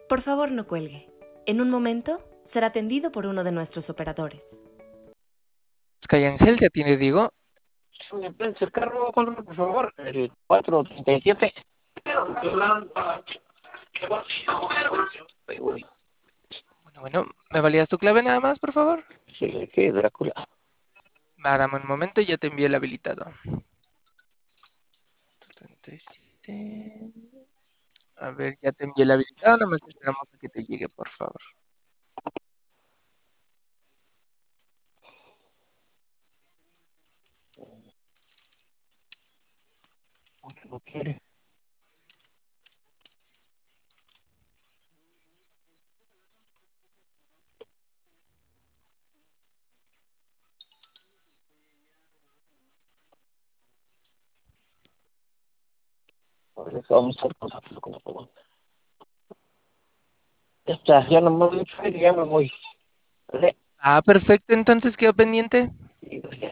Por favor, no cuelgue. En un momento será atendido por uno de nuestros operadores. Sky Ángel, ya tiene Diego. ¿Me puede el carro, por favor? El 437. Bueno, ¿me validas tu clave nada más, por favor? Sí, que Drácula. Va, dame un momento y ya te envío el habilitado. 37. A ver, ya te envié el habilitado, nada más esperamos a que te llegue, por favor. ¿No quiere? Ahora vamos a hacer cosas como todo. Ya está, ya me he dicho y ya me voy. ¿Vale? Ah, perfecto, entonces quedó pendiente. Y